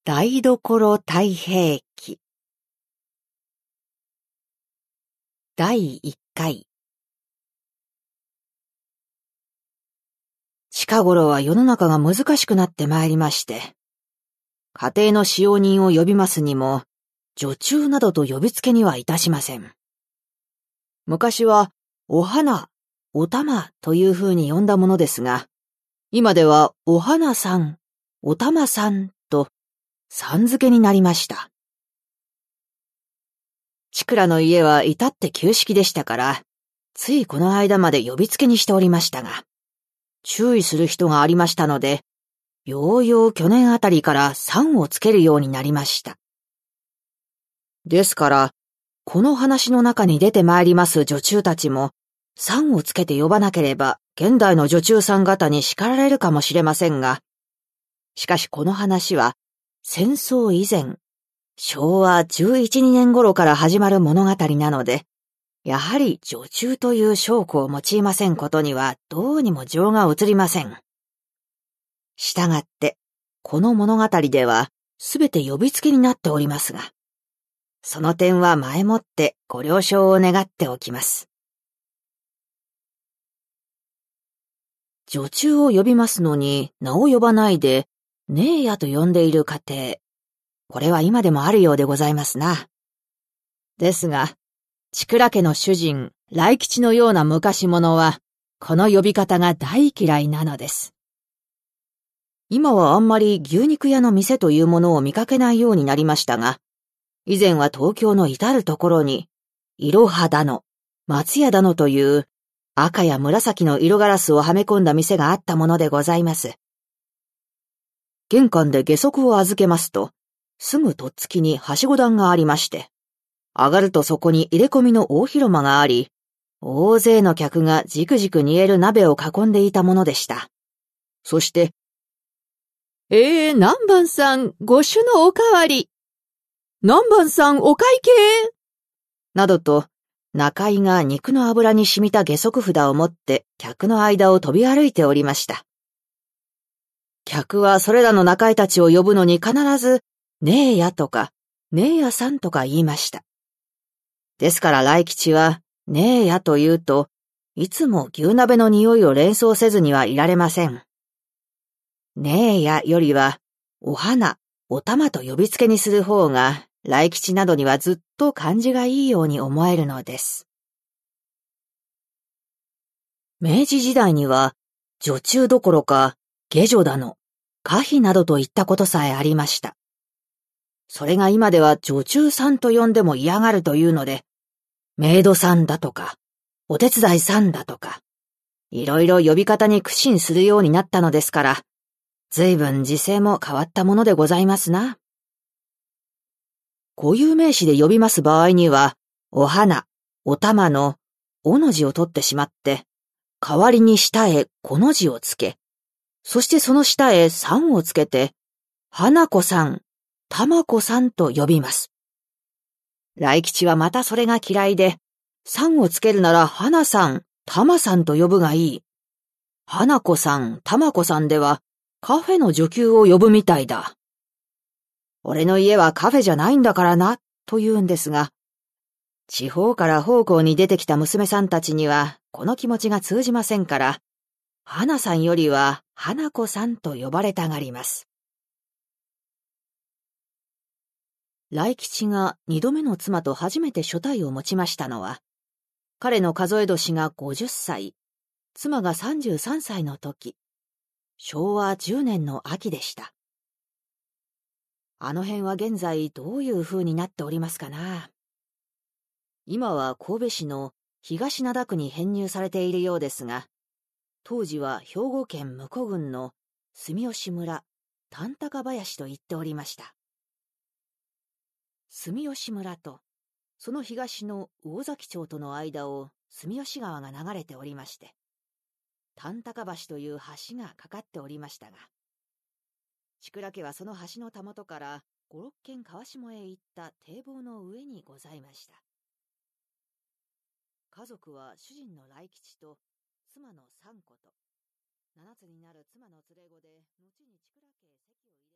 台所太平記第1回。近頃は世の中が難しくなってまいりまして、家庭の使用人を呼びますにも、女中などと呼びつけにはいたしません。昔は、お花、お玉というふうに呼んだものですが、今ではお花さん、お玉さんと、さん付けになりました。ちくらの家は至って旧式でしたから、ついこの間まで呼びつけにしておりましたが、注意する人がありましたので、ようよう去年あたりからさんをつけるようになりました。ですから、この話の中に出てまいります女中たちも、さんをつけて呼ばなければ、現代の女中さん方に叱られるかもしれませんが、しかしこの話は、戦争以前、昭和11、2年頃から始まる物語なので、やはり女中という称号を用いませんことにはどうにも情が移りません。したがって、この物語ではすべて呼びつけになっておりますが、その点は前もってご了承を願っておきます。女中を呼びますのに名を呼ばないで、ねえやと呼んでいる家庭、これは今でもあるようでございますな。ですが、千倉家の主人、来吉のような昔者は、この呼び方が大嫌いなのです。今はあんまり牛肉屋の店というものを見かけないようになりましたが、以前は東京の至るところに、いろはだの、松屋だのという赤や紫の色ガラスをはめ込んだ店があったものでございます。玄関で下足を預けますと、すぐとっつきにはしご段がありまして、上がるとそこに入れ込みの大広間があり、大勢の客がじくじく煮える鍋を囲んでいたものでした。そして、南蛮さん、ご酒のおかわり。南蛮さん、お会計などと、中井が肉の油に染みた下足札を持って客の間を飛び歩いておりました。客はそれらの中井たちを呼ぶのに必ず、ねえやとか、ねえやさんとか言いました。ですから来吉は、ねえやと言うと、いつも牛鍋の匂いを連想せずにはいられません。ねえやよりは、お花、お玉と呼びつけにする方が、来吉などにはずっと感じがいいように思えるのです。明治時代には、女中どころか、下女だの、歌妃などといったことさえありました。それが今では女中さんと呼んでも嫌がるというので、メイドさんだとか、お手伝いさんだとか、いろいろ呼び方に苦心するようになったのですから、随分時勢も変わったものでございますな。固有名詞で呼びます場合には、お花、お玉の、おの字を取ってしまって、代わりに下へこの字をつけ、そしてその下へさんをつけて、花子さん、玉子さんと呼びます。来吉はまたそれが嫌いで、さんをつけるなら花さん、玉さんと呼ぶがいい。花子さん、玉子さんでは、カフェの女給を呼ぶみたいだ。俺の家はカフェじゃないんだからな、と言うんですが、地方から奉公に出てきた娘さんたちには、この気持ちが通じませんから、花さんよりは花子さんと呼ばれたがります。来吉が二度目の妻と初めて所帯を持ちましたのは、彼の数え年が50歳、妻が33歳の時、昭和10年の秋でした。あの辺は現在どういう風になっておりますかな。今は神戸市の東灘区に編入されているようですが、当時は兵庫県向こう郡の住吉村丹高林と言っておりました。住吉村と、その東の魚崎町との間を住吉川が流れておりまして、丹高橋という橋がかかっておりましたが、千倉家はその橋のたもとから5、6軒川下へ行った堤防の上にございました。家族は主人の来吉と妻の三子と、7つになる妻の連れ子で、後に千倉家へ籍を入れ